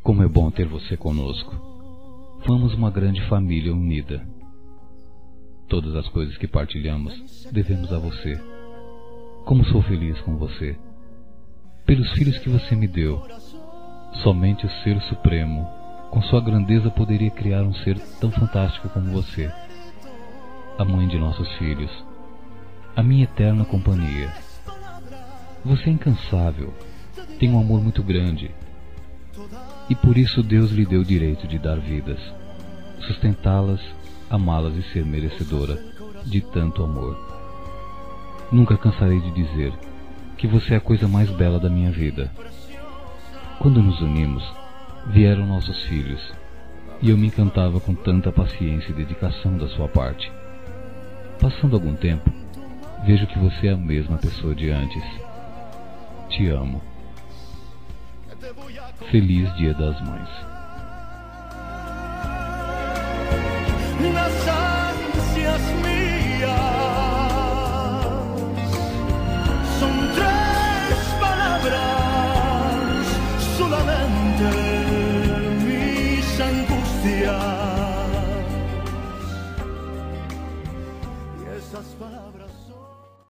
Como é bom ter você conosco. Formamos uma grande família unida. Todas as coisas que partilhamos devemos a você. Como sou feliz com você. Pelos filhos que você me deu. Somente o Ser Supremo, com sua grandeza, poderia criar um ser tão fantástico como você. A mãe de nossos filhos. A minha eterna companhia. Você é incansável. Tem um amor muito grande. E por isso Deus lhe deu o direito de dar vidas, sustentá-las, amá-las e ser merecedora de tanto amor. Nunca cansarei de dizer que você é a coisa mais bela da minha vida. Quando nos unimos, vieram nossos filhos, e eu me encantava com tanta paciência e dedicação da sua parte. Passando algum tempo, vejo que você é a mesma pessoa de antes. Te amo. Feliz Dia das Mães. Las ansias mías son tres palabras solamente.